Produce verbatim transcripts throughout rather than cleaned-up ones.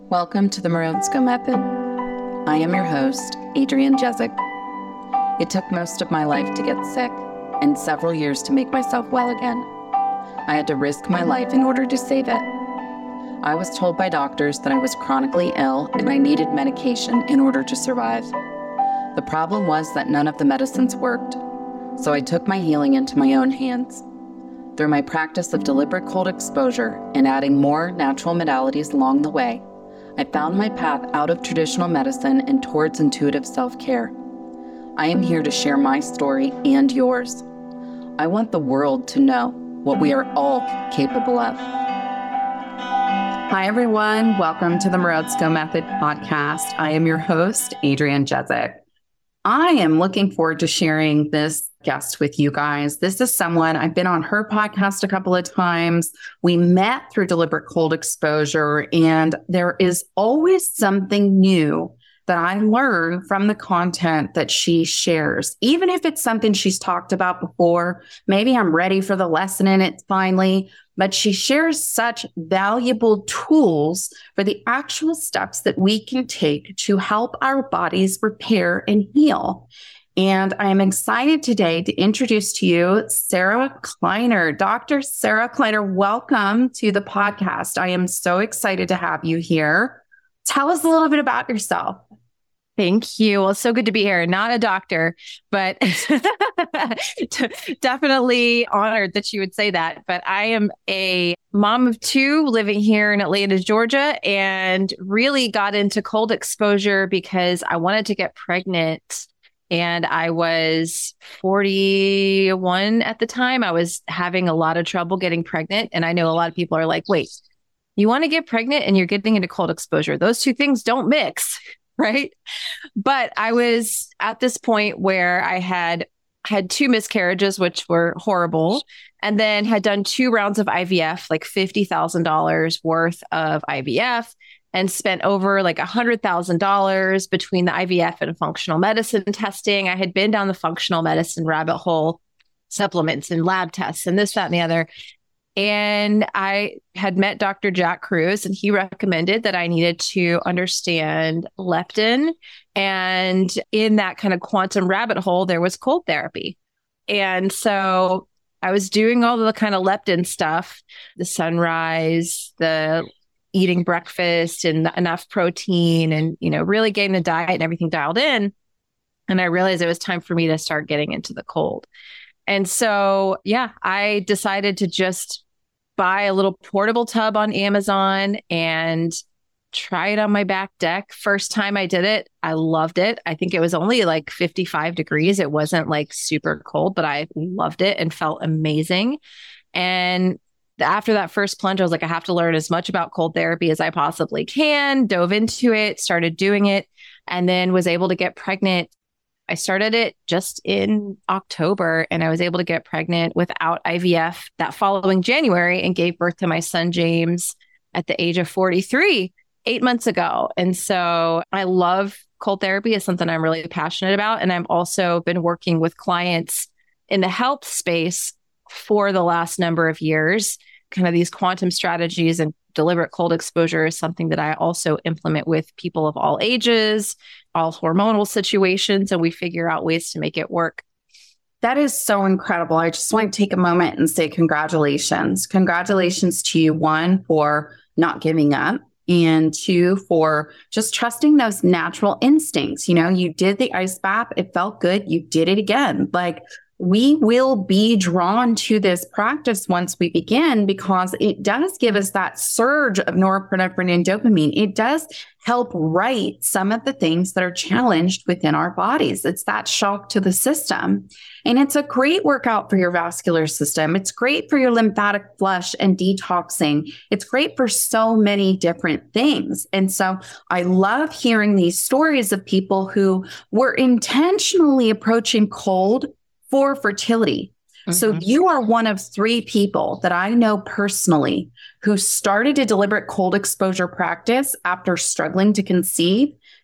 Welcome to the Morozko Method. I am your host, Adrienne Jezik. It took most of my life to get sick and several years to make myself well again. I had to risk my life in order to save it. I was told by doctors that I was chronically ill and I needed medication in order to survive. The problem was that none of the medicines worked, so I took my healing into my own hands. Through my practice of deliberate cold exposure and adding more natural modalities along the way, I found my path out of traditional medicine and towards intuitive self-care. I am here to share my story and yours. I want the world to know what we are all capable of. Hi, everyone. Welcome to the Morozko Method podcast. I am your host, Adrienne Jezik. I am looking forward to sharing this guest with you guys. This is someone, I've been on her podcast a couple of times. We met through deliberate cold exposure, and there is always something new that I learn from the content that she shares. Even if it's something she's talked about before, maybe I'm ready for the lesson in it finally, but she shares such valuable tools for the actual steps that we can take to help our bodies repair and heal. And I am excited today to introduce to you Sarah Kleiner. Doctor Sarah Kleiner, welcome to the podcast. I am so excited to have you here. Tell us a little bit about yourself. Thank you. Well, it's so good to be here. Not a doctor, but definitely honored that you would say that. But I am a mom of two living here in Atlanta, Georgia, and really got into cold exposure because I wanted to get pregnant. And I was forty-one at the time. I was having a lot of trouble getting pregnant. And I know a lot of people are like, wait, you want to get pregnant and you're getting into cold exposure. Those two things don't mix. Right. But I was at this point where I had had two miscarriages, which were horrible, and then had done two rounds of I V F, like fifty thousand dollars worth of I V F, and spent over like one hundred thousand dollars between the I V F and functional medicine testing. I had been down the functional medicine rabbit hole, supplements and lab tests and this, that, and the other. And I had met Doctor Jack Kruse, and he recommended that I needed to understand leptin. And in that kind of quantum rabbit hole, there was cold therapy. And so I was doing all the kind of leptin stuff, the sunrise, the eating breakfast and enough protein and, you know, really getting the diet and everything dialed in. And I realized it was time for me to start getting into the cold. And so, yeah, I decided to just buy a little portable tub on Amazon and try it on my back deck. First time I did it, I loved it. I think it was only like fifty-five degrees. It wasn't like super cold, but I loved it and felt amazing. And after that first plunge, I was like, I have to learn as much about cold therapy as I possibly can. Dove into it, started doing it, and then was able to get pregnant. I started it just in October, and I was able to get pregnant without I V F that following January and gave birth to my son, James, at the age of forty-three, eight months ago. And so I love cold therapy. It's something I'm really passionate about. And I've also been working with clients in the health space for the last number of years. Kind of these quantum strategies and deliberate cold exposure is something that I also implement with people of all ages, all hormonal situations, and we figure out ways to make it work. That is so incredible. I just want to take a moment and say congratulations. Congratulations to you, one, for not giving up, and two, for just trusting those natural instincts. You know, you did the ice bath. It felt good. You did it again. Like, we will be drawn to this practice once we begin because it does give us that surge of norepinephrine and dopamine. It does help right some of the things that are challenged within our bodies. It's that shock to the system. And it's a great workout for your vascular system. It's great for your lymphatic flush and detoxing. It's great for so many different things. And so I love hearing these stories of people who were intentionally approaching cold for fertility. Mm-hmm. So you are one of three people that I know personally who started a deliberate cold exposure practice after struggling to conceive,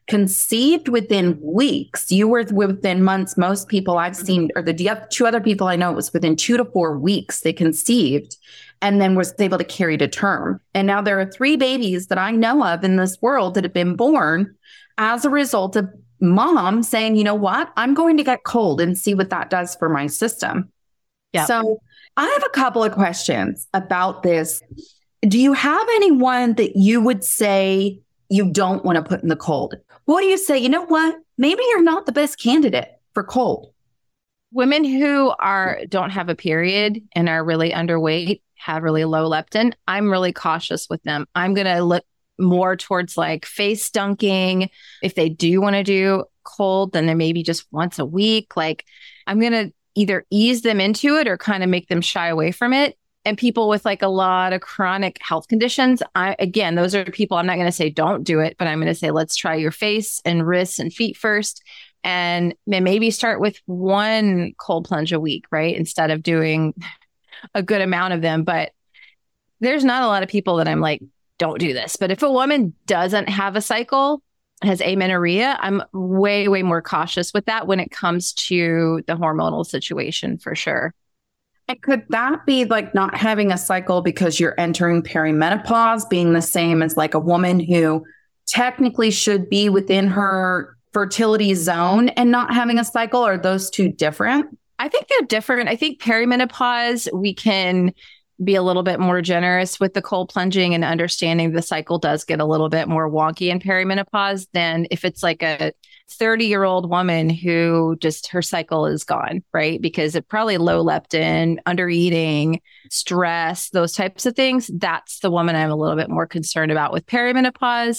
conceived within weeks. You were within months. Most people I've seen, or the, the two other people I know, it was within two to four weeks they conceived and then was able to carry to term. And now there are three babies that I know of in this world that have been born as a result of mom saying, you know what, I'm going to get cold and see what that does for my system. Yeah. So I have a couple of questions about this. Do you have anyone that you would say you don't want to put in the cold? What do you say? You know what? Maybe you're not the best candidate for cold. Women who are don't have a period and are really underweight, have really low leptin, I'm really cautious with them. I'm going to look more towards like face dunking. If they do want to do cold, then they're maybe just once a week. Like I'm going to either ease them into it or kind of make them shy away from it. And people with like a lot of chronic health conditions, I, again, those are people I'm not going to say don't do it, but I'm going to say, let's try your face and wrists and feet first. And maybe start with one cold plunge a week, right? Instead of doing a good amount of them. But there's not a lot of people that I'm like, don't do this. But if a woman doesn't have a cycle, has amenorrhea, I'm way, way more cautious with that when it comes to the hormonal situation for sure. And could that be like not having a cycle because you're entering perimenopause being the same as like a woman who technically should be within her fertility zone and not having a cycle? Are those two different? I think they're different. I think perimenopause, we can be a little bit more generous with the cold plunging and understanding the cycle does get a little bit more wonky in perimenopause than if it's like a thirty year old woman who just her cycle is gone, right? Because it probably low leptin, under eating, stress, those types of things. That's the woman I'm a little bit more concerned about with perimenopause.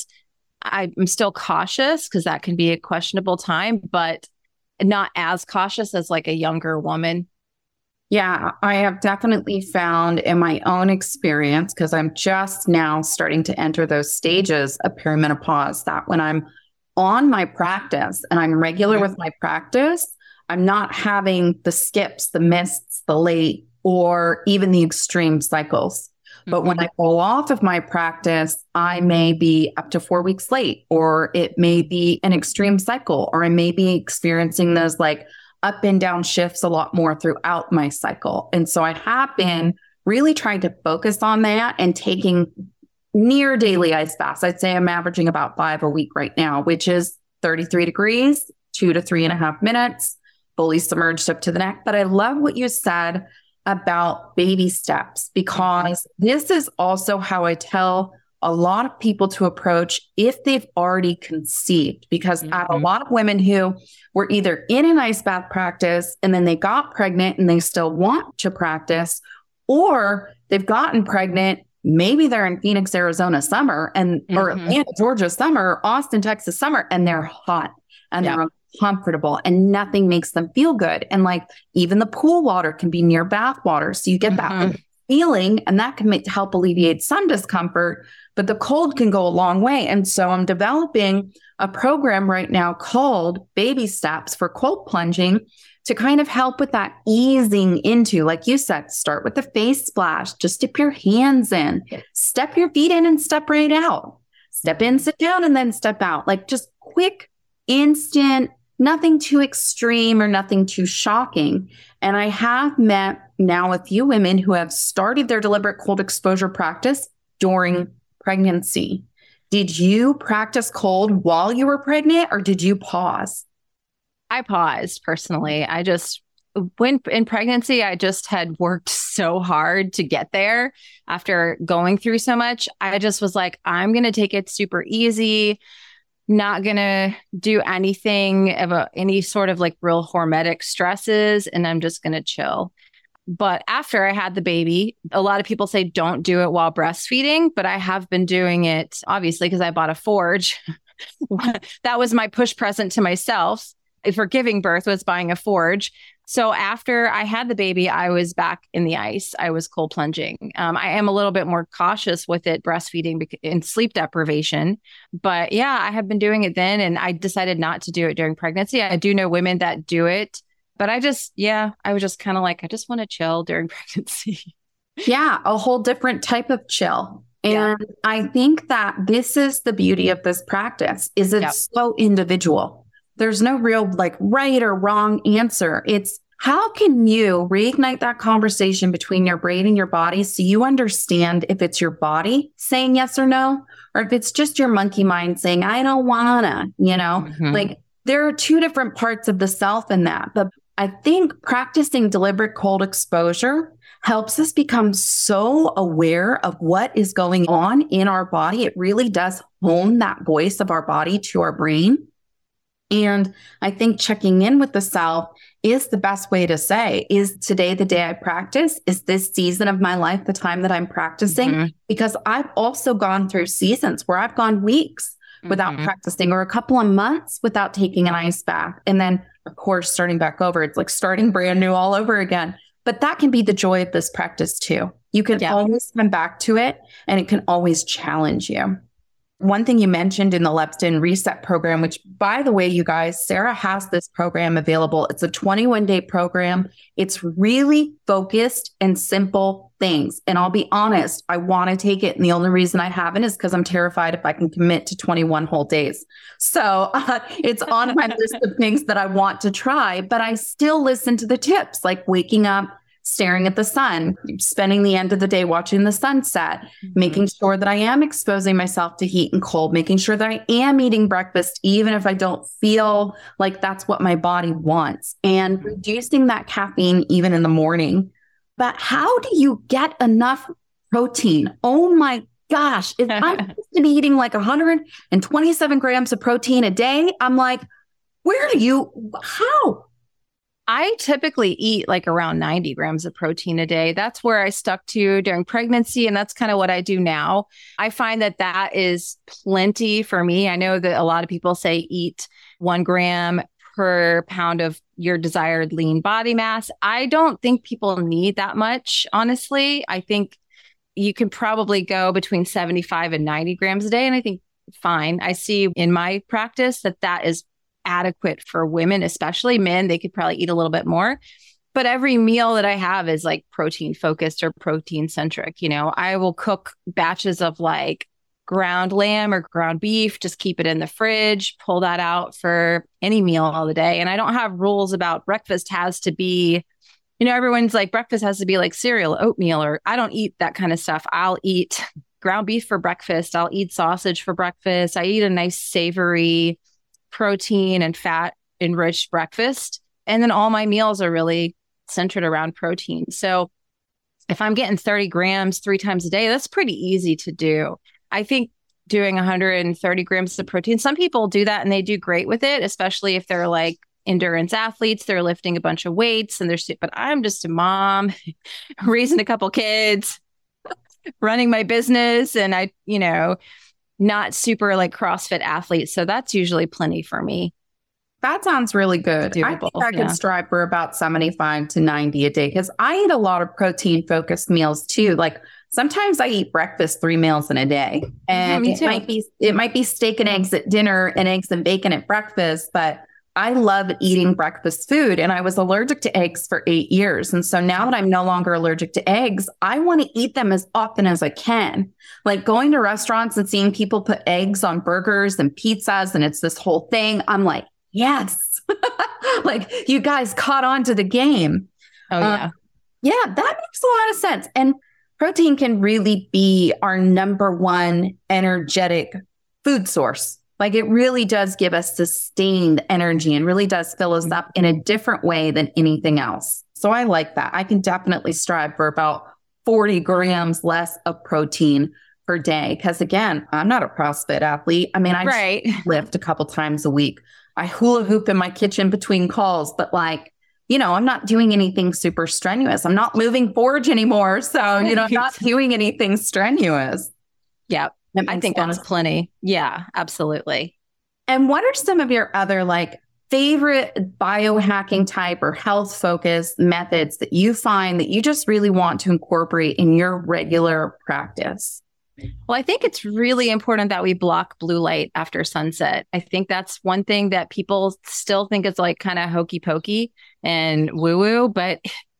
I'm still cautious because that can be a questionable time, but not as cautious as like a younger woman. Yeah, I have definitely found in my own experience, because I'm just now starting to enter those stages of perimenopause, that when I'm on my practice and I'm regular with my practice, I'm not having the skips, the mists, the late, or even the extreme cycles. But mm-hmm. when I go off of my practice, I may be up to four weeks late, or it may be an extreme cycle, or I may be experiencing those like up and down shifts a lot more throughout my cycle. And so I have been really trying to focus on that and taking near daily ice baths. I'd say I'm averaging about five a week right now, which is thirty-three degrees, two to three and a half minutes, fully submerged up to the neck. But I love what you said about baby steps, because this is also how I tell a lot of people to approach if they've already conceived, because mm-hmm. I have a lot of women who were either in an ice bath practice and then they got pregnant and they still want to practice, or they've gotten pregnant. Maybe they're in Phoenix, Arizona summer and mm-hmm. or Atlanta, Georgia summer, or Austin, Texas summer, and they're hot and yeah. they're uncomfortable and nothing makes them feel good. And like even the pool water can be near bath water. So you get mm-hmm. that feeling and that can make, help alleviate some discomfort, but the cold can go a long way. And so I'm developing a program right now called Baby Steps for cold plunging to kind of help with that easing into, like you said, start with the face splash, just dip your hands in, step your feet in and step right out, step in, sit down, and then step out. Like just quick, instant, nothing too extreme or nothing too shocking. And I have met now a few women who have started their deliberate cold exposure practice during pregnancy. Did you practice cold while you were pregnant, or did you pause? I paused personally. I just, when in pregnancy, I just had worked so hard to get there after going through so much. I just was like, I'm going to take it super easy, not going to do anything of a, any sort of like real hormetic stresses, and I'm just going to chill. But after I had the baby, a lot of people say don't do it while breastfeeding, but I have been doing it, obviously, because I bought a Forge. That was my push present to myself for giving birth, was buying a Forge. So after I had the baby, I was back in the ice. I was cold plunging. Um, I am a little bit more cautious with it, breastfeeding and sleep deprivation. But yeah, I have been doing it then, and I decided not to do it during pregnancy. I do know women that do it. But I just, yeah, I was just kind of like, I just want to chill during pregnancy. Yeah, a whole different type of chill. And Yeah. I think that this is the beauty of this practice is it's Yep. so individual. There's no real like right or wrong answer. It's how can you reignite that conversation between your brain and your body so you understand if it's your body saying yes or no, or if it's just your monkey mind saying, I don't wanna, you know, Mhm. like there are two different parts of the self in that. But I think practicing deliberate cold exposure helps us become so aware of what is going on in our body. It really does hone that voice of our body to our brain. And I think checking in with the self is the best way to say, is today the day I practice? Is this season of my life the time that I'm practicing? Mhm. Because I've also gone through seasons where I've gone weeks without Mhm. practicing or a couple of months without taking an ice bath. And then, of course, starting back over, it's like starting brand new all over again. But that can be the joy of this practice too. You can Yeah. always come back to it and it can always challenge you. One thing you mentioned in the Leptin Reset program, which by the way, you guys, Sarah has this program available. It's a twenty-one day program. It's really focused and simple things. And I'll be honest, I want to take it. And the only reason I haven't is because I'm terrified if I can commit to twenty-one whole days. So uh, it's on my list of things that I want to try, but I still listen to the tips like waking up, staring at the sun, spending the end of the day watching the sunset, Mm-hmm. making sure that I am exposing myself to heat and cold, making sure that I am eating breakfast, even if I don't feel like that's what my body wants, and reducing that caffeine even in the morning. But how do you get enough protein? Oh my gosh. If I'm supposed to be eating like one hundred twenty-seven grams of protein a day, I'm like, where do you, how? I typically eat like around ninety grams of protein a day. That's where I stuck to during pregnancy. And that's kind of what I do now. I find that that is plenty for me. I know that a lot of people say eat one gram per pound of your desired lean body mass. I don't think people need that much, honestly. I think you can probably go between seventy-five and ninety grams a day. And I think fine. I see in my practice that that is adequate for women, especially men. They could probably eat a little bit more, but every meal that I have is like protein focused or protein centric. You know, I will cook batches of like ground lamb or ground beef, just keep it in the fridge, pull that out for any meal all the day. And I don't have rules about breakfast has to be, you know, everyone's like breakfast has to be like cereal, oatmeal, or I don't eat that kind of stuff. I'll eat ground beef for breakfast. I'll eat sausage for breakfast. I eat a nice savory protein and fat enriched breakfast. And then all my meals are really centered around protein. So if I'm getting thirty grams three times a day, that's pretty easy to do. I think doing one hundred thirty grams of protein, some people do that and they do great with it, especially if they're like endurance athletes, they're lifting a bunch of weights and they're, but I'm just a mom raising a couple kids, running my business. And I, you know, not super like CrossFit athlete. So that's usually plenty for me. That sounds really good. Doable, I think I yeah. could strive for about seventy-five to ninety a day because I eat a lot of protein focused meals too. Like sometimes I eat breakfast three meals in a day, and me it too. might be it might be steak and eggs at dinner and eggs and bacon at breakfast, but I love eating breakfast food, and I was allergic to eggs for eight years. And so now that I'm no longer allergic to eggs, I want to eat them as often as I can. Like going to restaurants and seeing people put eggs on burgers and pizzas, and it's this whole thing. I'm like, yes, like you guys caught on to the game. Oh, yeah. Uh, yeah, that makes a lot of sense. And protein can really be our number one energetic food source. Like it really does give us sustained energy and really does fill us up in a different way than anything else. So I like that. I can definitely strive for about forty grams less of protein per day. Because again, I'm not a CrossFit athlete. I mean, I Right. lift a couple times a week. I hula hoop in my kitchen between calls, but like, you know, I'm not doing anything super strenuous. I'm not moving forge anymore. So, you know, I'm not doing anything strenuous. Yeah. That I makes think a lot that's of plenty. Yeah, absolutely. And what are some of your other like favorite biohacking type or health focused methods that you find that you just really want to incorporate in your regular practice? Well, I think it's really important that we block blue light after sunset. I think that's one thing that people still think is like kind of hokey pokey and woo woo, but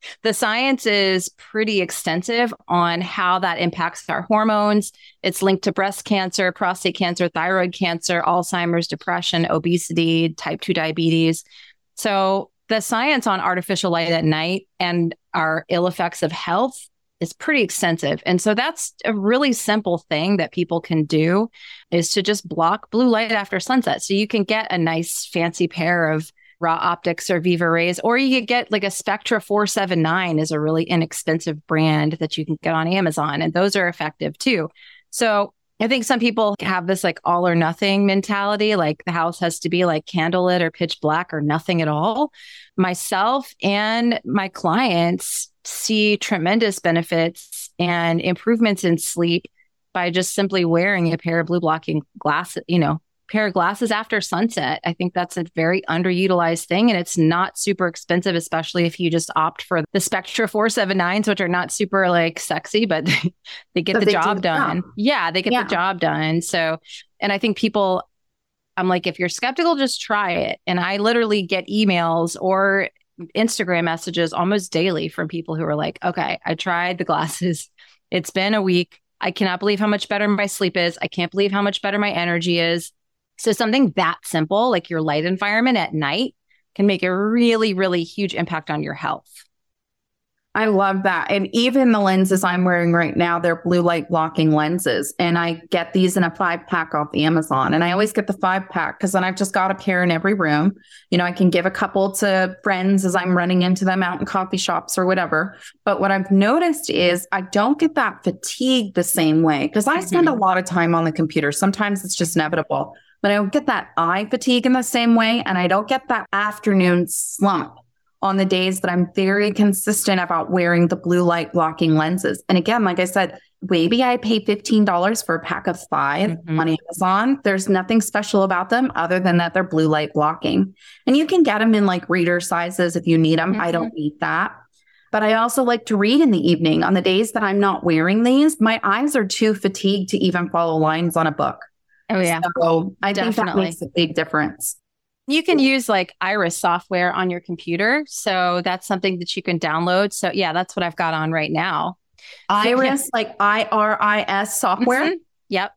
The science is pretty extensive on how that impacts our hormones. It's linked to breast cancer, prostate cancer, thyroid cancer, Alzheimer's, depression, obesity, type two diabetes. So the science on artificial light at night and our ill effects of health is pretty extensive. And so that's a really simple thing that people can do, is to just block blue light after sunset. So you can get a nice fancy pair of Raw Optics or Viva Rays, or you could get like a Spectra four seventy-nine is a really inexpensive brand that you can get on Amazon. And those are effective too. So I think some people have this like all or nothing mentality, like the house has to be like candlelit or pitch black or nothing at all. Myself and my clients see tremendous benefits and improvements in sleep by just simply wearing a pair of blue blocking glasses, you know, pair of glasses after sunset. I think that's a very underutilized thing, and it's not super expensive, especially if you just opt for the Spectra four seventy-nines, which are not super like sexy, but they get But the they job do done. job. Yeah, they get Yeah. the job done. So, and I think people, I'm like, if you're skeptical, just try it. And I literally get emails or Instagram messages almost daily from people who are like, okay, I tried the glasses. It's been a week. I cannot believe how much better my sleep is. I can't believe how much better my energy is. So something that simple, like your light environment at night, can make a really, really huge impact on your health. I love that. And even the lenses I'm wearing right now, they're blue light blocking lenses. And I get these in a five pack off Amazon. And I always get the five pack because then I've just got a pair in every room. You know, I can give a couple to friends as I'm running into them out in coffee shops or whatever. But what I've noticed is I don't get that fatigue the same way because I spend Mhm. a lot of time on the computer. Sometimes it's just inevitable, but I don't get that eye fatigue in the same way. And I don't get that afternoon slump on the days that I'm very consistent about wearing the blue light blocking lenses. And again, like I said, maybe I pay fifteen dollars for a pack of five Mhm. on Amazon. There's nothing special about them other than that they're blue light blocking. And you can get them in like reader sizes if you need them. I don't need that. But I also like to read in the evening. On the days that I'm not wearing these, my eyes are too fatigued to even follow lines on a book. Oh, yeah. So I think that Definitely. makes a big difference. You can use like Iris software on your computer. So that's something that you can download. So yeah, that's what I've got on right now. Iris, like I R I S software. Mhm. Yep.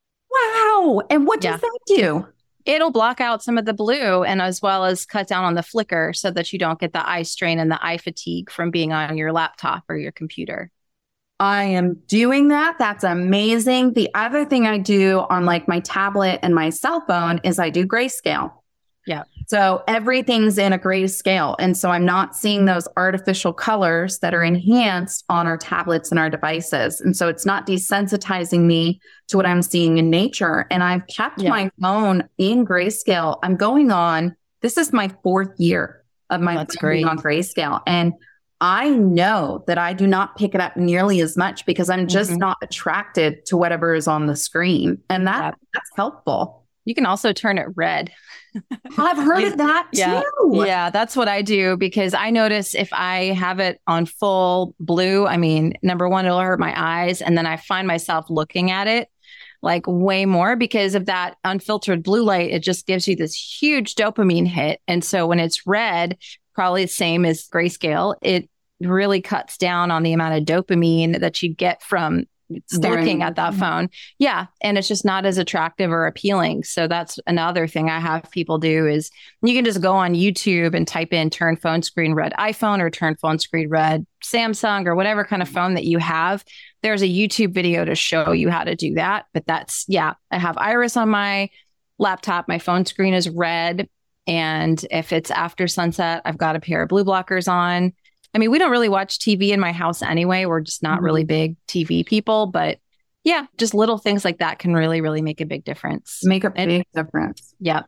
Wow. And what does Yeah. that do? It'll block out some of the blue and as well as cut down on the flicker so that you don't get the eye strain and the eye fatigue from being on your laptop or your computer. I am doing that. That's amazing. The other thing I do on like my tablet and my cell phone is I do grayscale. Yeah. So everything's in a grayscale. And so I'm not seeing those artificial colors that are enhanced on our tablets and our devices. And so it's not desensitizing me to what I'm seeing in nature. And I've kept Yeah. my phone in grayscale. I'm going on, this is my fourth year of my That's phone being great. on grayscale. And I know that I do not pick it up nearly as much because I'm just Mhm. not attracted to whatever is on the screen. And that Yep. that's helpful. You can also turn it red. I've heard of that Yeah. too. Yeah, that's what I do because I notice if I have it on full blue, I mean, number one, it'll hurt my eyes. And then I find myself looking at it like way more because of that unfiltered blue light. It just gives you this huge dopamine hit. And so when it's red, probably the same as grayscale, it really cuts down on the amount of dopamine that you get from Staring. looking at that phone. Yeah. And it's just not as attractive or appealing. So that's another thing I have people do is you can just go on YouTube and type in turn phone screen red iPhone or turn phone screen red Samsung or whatever kind of phone that you have. There's a YouTube video to show you how to do that. But that's, yeah, I have Iris on my laptop. My phone screen is red. And if it's after sunset, I've got a pair of blue blockers on. I mean, we don't really watch T V in my house anyway. We're just not really big T V people. But yeah, just little things like that can really, really make a big difference. Make a And- big difference. Yeah.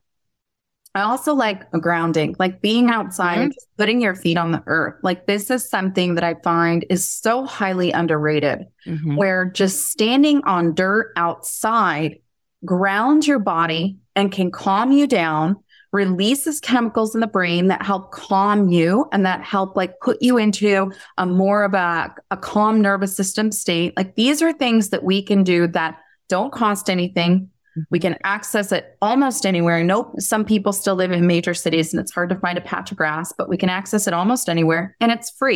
I also like a grounding, like being outside Mhm. and just putting your feet on the earth. Like this is something that I find is so highly underrated, Mhm. where just standing on dirt outside grounds your body and can calm you down, releases chemicals in the brain that help calm you and that help like put you into a more of a, a calm nervous system state. Like these are things that we can do that don't cost anything. We can access it almost anywhere. I know some people still live in major cities and it's hard to find a patch of grass, but we can access it almost anywhere and it's free.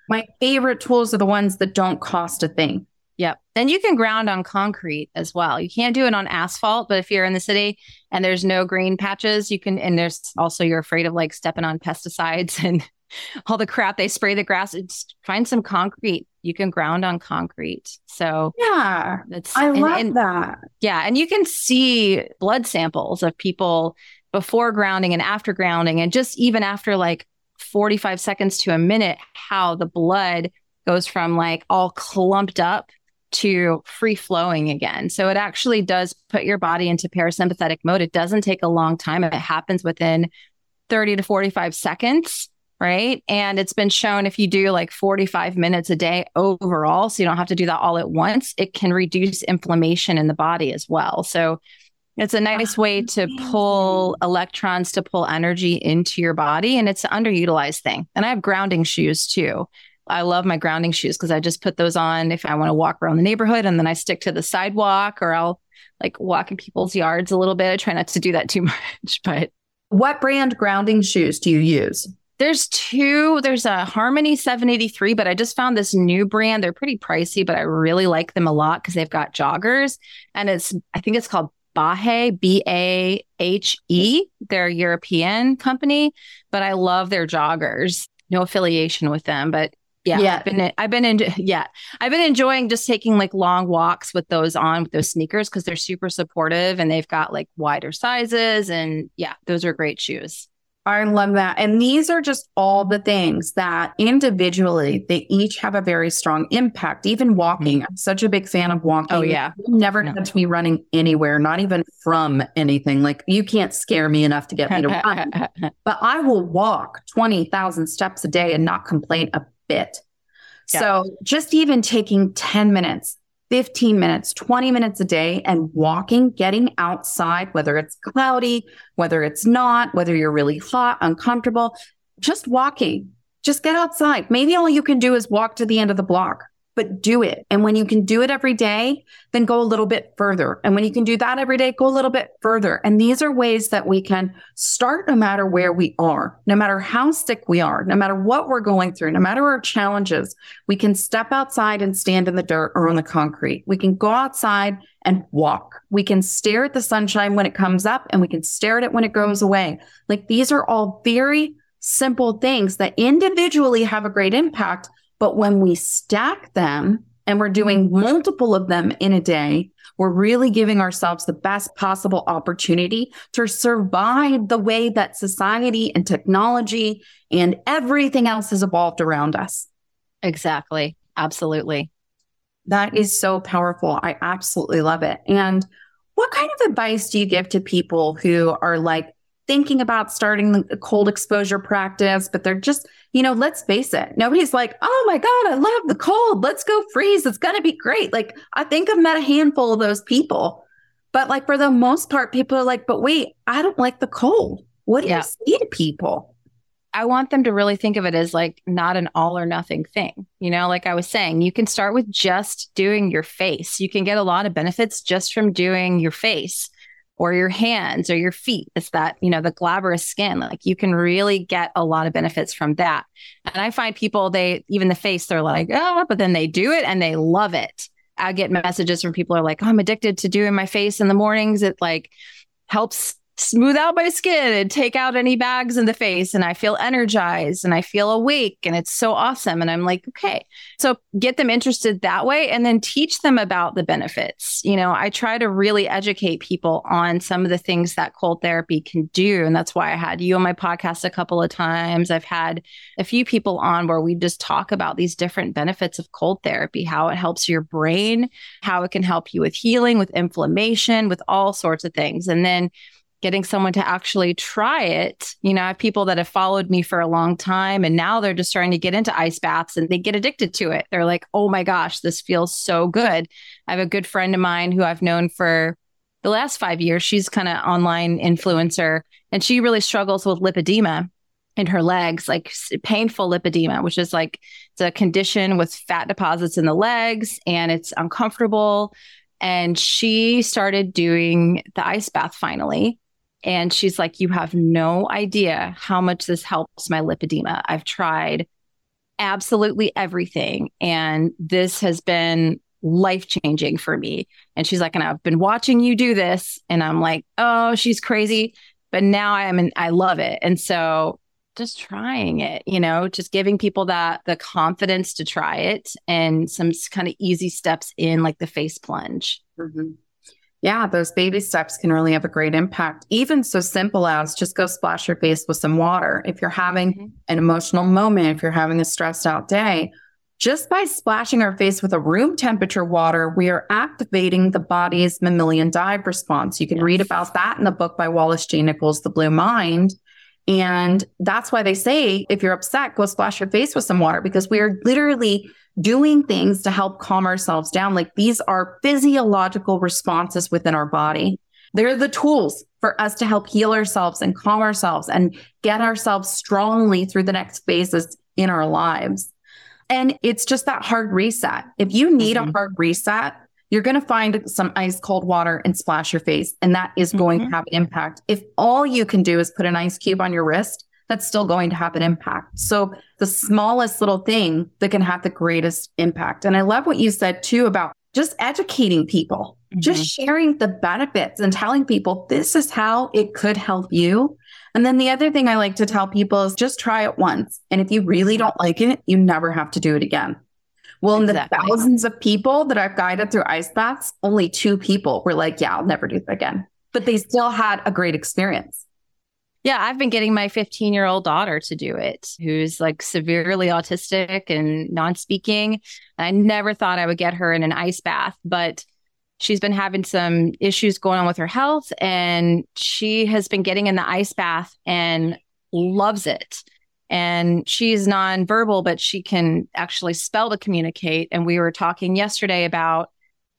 My favorite tools are the ones that don't cost a thing. Yep. And you can ground on concrete as well. You can't do it on asphalt, but if you're in the city and there's no green patches, you can, and there's also, you're afraid of like stepping on pesticides and all the crap they spray the grass. It's, find some concrete. You can ground on concrete. So yeah, that's, I and, love and, that. Yeah. And you can see blood samples of people before grounding and after grounding. And just even after like forty-five seconds to a minute, how the blood goes from like all clumped up to free flowing again. So it actually does put your body into parasympathetic mode. It doesn't take a long time. It happens within thirty to forty-five seconds, right? And it's been shown if you do like forty-five minutes a day overall, so you don't have to do that all at once, it can reduce inflammation in the body as well. So it's a nice way to pull electrons, to pull energy into your body. And it's an underutilized thing. And I have grounding shoes too. I love my grounding shoes because I just put those on if I want to walk around the neighborhood, and then I stick to the sidewalk, or I'll like walk in people's yards a little bit. I try not to do that too much, but. What brand grounding shoes do you use? There's two. There's a Harmony seven eighty-three, but I just found this new brand. They're pretty pricey, but I really like them a lot because they've got joggers, and it's, I think it's called Bahe, B A H E. They're a European company, but I love their joggers. No affiliation with them, but yeah, yeah. I've been, I've been, in, yeah, I've been enjoying just taking like long walks with those on, with those sneakers, because they're super supportive and they've got like wider sizes, and yeah, those are great shoes. I love that. And these are just all the things that individually, they each have a very strong impact. Even walking. I'm such a big fan of walking. Oh, yeah. You never no. catch me running anywhere, not even from anything. Like, you can't scare me enough to get me to run. But I will walk twenty thousand steps a day and not complain a bit. Yeah. So just even taking ten minutes, fifteen minutes, twenty minutes a day and walking, getting outside, whether it's cloudy, whether it's not, whether you're really hot, uncomfortable, just walking, just get outside. Maybe all you can do is walk to the end of the block, but do it. And when you can do it every day, then go a little bit further. And when you can do that every day, go a little bit further. And these are ways that we can start no matter where we are, no matter how sick we are, no matter what we're going through, no matter our challenges. We can step outside and stand in the dirt or on the concrete. We can go outside and walk. We can stare at the sunshine when it comes up, and we can stare at it when it goes away. Like, these are all very simple things that individually have a great impact. But when we stack them and we're doing multiple of them in a day, we're really giving ourselves the best possible opportunity to survive the way that society and technology and everything else has evolved around us. Exactly. Absolutely. That is so powerful. I absolutely love it. And what kind of advice do you give to people who are like thinking about starting the cold exposure practice, but they're just, you know, let's face it, nobody's like, oh my God, I love the cold. Let's go freeze. It's going to be great. Like, I think I've met a handful of those people, but like for the most part, people are like, but wait, I don't like the cold. What do yeah. you say to people? I want them to really think of it as like not an all or nothing thing. You know, like I was saying, you can start with just doing your face. You can get a lot of benefits just from doing your face or your hands or your feet. It's that, you know, the glabrous skin. Like, you can really get a lot of benefits from that. And I find people, they, even the face, they're like, oh, but then they do it and they love it. I get messages from people who are like, oh, I'm addicted to doing my face in the mornings. It like helps smooth out my skin and take out any bags in the face. And I feel energized and I feel awake, and it's so awesome. And I'm like, okay, so get them interested that way, and then teach them about the benefits. You know, I try to really educate people on some of the things that cold therapy can do. And that's why I had you on my podcast a couple of times. I've had a few people on where we just talk about these different benefits of cold therapy, how it helps your brain, how it can help you with healing, with inflammation, with all sorts of things. And then getting someone to actually try it. You know, I have people that have followed me for a long time, and now they're just starting to get into ice baths and they get addicted to it. They're like, oh my gosh, this feels so good. I have a good friend of mine who I've known for the last five years. She's kind of online influencer, and she really struggles with lipedema in her legs, like painful lipedema, which is like, it's a condition with fat deposits in the legs, and it's uncomfortable. And she started doing the ice bath finally. And she's like, you have no idea how much this helps my lipedema. I've tried absolutely everything. And this has been life-changing for me. And she's like, and I've been watching you do this. And I'm like, oh, she's crazy. But now I am, in, I love it. And so just trying it, you know, just giving people that the confidence to try it and some kind of easy steps in, like the face plunge. Mm-hmm. Yeah, those baby steps can really have a great impact. Even so simple as just go splash your face with some water. If you're having mm-hmm. an emotional moment, if you're having a stressed out day, just by splashing our face with a room temperature water, we are activating the body's mammalian dive response. You can yes. read about that in the book by Wallace J. Nichols, The Blue Mind. And that's why they say, if you're upset, go splash your face with some water, because we are literally doing things to help calm ourselves down. Like these are physiological responses within our body. They're the tools for us to help heal ourselves and calm ourselves and get ourselves strongly through the next phases in our lives. And it's just that hard reset. If you need mm-hmm. a hard reset, you're going to find some ice cold water and splash your face. And that is going mm-hmm. to have an impact. If all you can do is put an ice cube on your wrist, that's still going to have an impact. So the smallest little thing that can have the greatest impact. And I love what you said too about just educating people, mm-hmm. just sharing the benefits and telling people this is how it could help you. And then the other thing I like to tell people is just try it once. And if you really don't like it, you never have to do it again. Well, in exactly. the thousands of people that I've guided through ice baths, only two people were like, yeah, I'll never do that again. But they still had a great experience. Yeah, I've been getting my fifteen-year-old daughter to do it, who's like severely autistic and non-speaking. I never thought I would get her in an ice bath, but she's been having some issues going on with her health, and she has been getting in the ice bath and loves it. And she's nonverbal, but she can actually spell to communicate. And we were talking yesterday about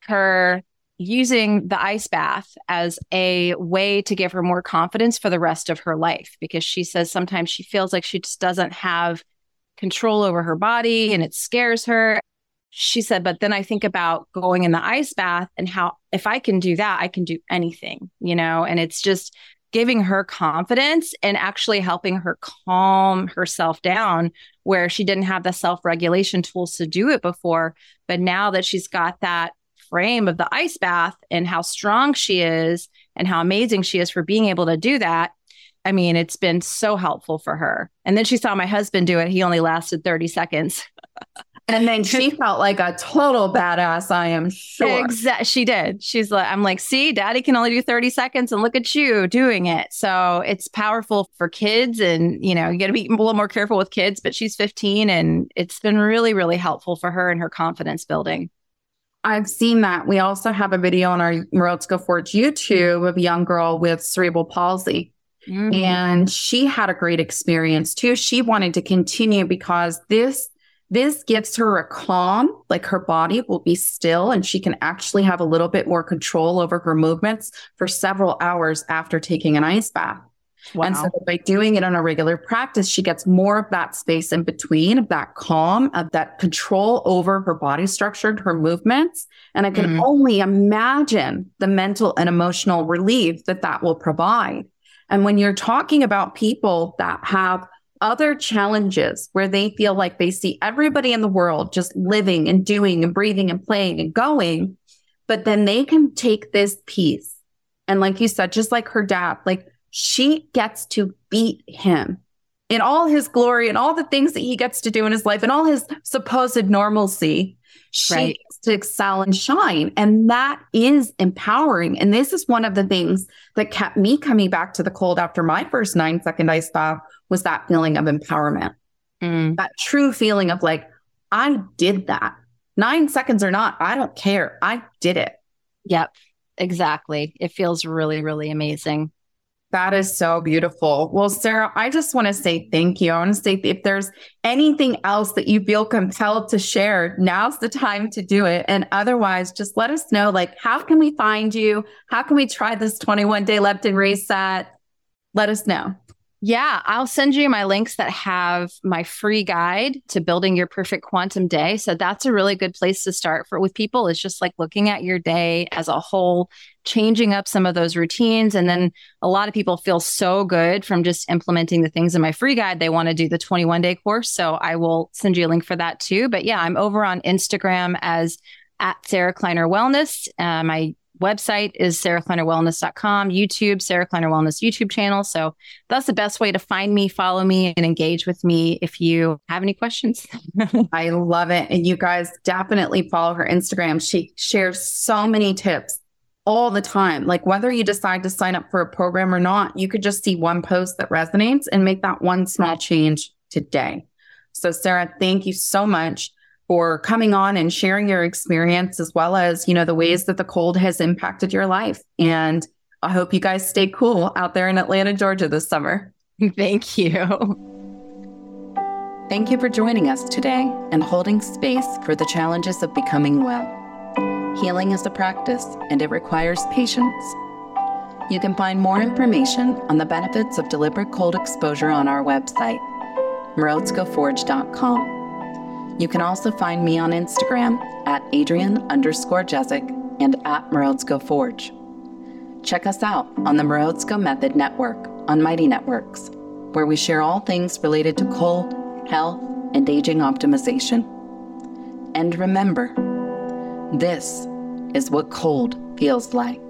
her using the ice bath as a way to give her more confidence for the rest of her life, because she says sometimes she feels like she just doesn't have control over her body and it scares her. She said, but then I think about going in the ice bath and how if I can do that, I can do anything, you know, and it's just giving her confidence and actually helping her calm herself down where she didn't have the self-regulation tools to do it before. But now that she's got that frame of the ice bath and how strong she is and how amazing she is for being able to do that, I mean, it's been so helpful for her. And then she saw my husband do it. He only lasted thirty seconds. And then she felt like a total badass, I am sure. Exactly. She did. She's like, I'm like, see, daddy can only do thirty seconds and look at you doing it. So it's powerful for kids. And, you know, you got to be a little more careful with kids, but she's fifteen and it's been really, really helpful for her and her confidence building. I've seen that. We also have a video on our Road to Go Forge YouTube of a young girl with cerebral palsy. Mm-hmm. And she had a great experience too. She wanted to continue because this This gives her a calm, like her body will be still and she can actually have a little bit more control over her movements for several hours after taking an ice bath. Wow. And so by doing it on a regular practice, she gets more of that space in between, of that calm, of that control over her body structure and her movements. And I can mm-hmm. only imagine the mental and emotional relief that that will provide. And when you're talking about people that have other challenges where they feel like they see everybody in the world just living and doing and breathing and playing and going, but then they can take this piece. And like you said, just like her dad, like she gets to beat him in all his glory and all the things that he gets to do in his life and all his supposed normalcy. She right. gets to excel and shine. And that is empowering. And this is one of the things that kept me coming back to the cold after my first nine second ice bath, was that feeling of empowerment. Mm. That true feeling of like, I did that. Nine seconds or not, I don't care. I did it. Yep, exactly. It feels really, really amazing. That is so beautiful. Well, Sarah, I just want to say thank you. I want to say if there's anything else that you feel compelled to share, now's the time to do it. And otherwise, just let us know, like, how can we find you? How can we try this twenty-one day leptin reset? Let us know. Yeah, I'll send you my links that have my free guide to building your perfect quantum day. So that's a really good place to start for with people. It's just like looking at your day as a whole, changing up some of those routines. And then a lot of people feel so good from just implementing the things in my free guide. They want to do the twenty-one day course. So I will send you a link for that too. But yeah, I'm over on Instagram as at Sarah Kleiner Wellness. Uh, my website is sarah kleiner wellness dot com, YouTube, Sarah Kleiner Wellness YouTube channel. So that's the best way to find me, follow me, and engage with me if you have any questions. I love it. And you guys definitely follow her Instagram. She shares so many tips all the time. Like whether you decide to sign up for a program or not, you could just see one post that resonates and make that one small change today. So Sarah, thank you so much for coming on and sharing your experience, as well as, you know, the ways that the cold has impacted your life. And I hope you guys stay cool out there in Atlanta, Georgia this summer. Thank you. Thank you for joining us today and holding space for the challenges of becoming well. Healing is a practice and it requires patience. You can find more information on the benefits of deliberate cold exposure on our website, mrodzko forge dot com. You can also find me on Instagram at Adrian underscore Jezik and at Mrodzko Forge. Check us out on the Mrodzko Method Network on Mighty Networks, where we share all things related to cold, health, and aging optimization. And remember, this is what cold feels like.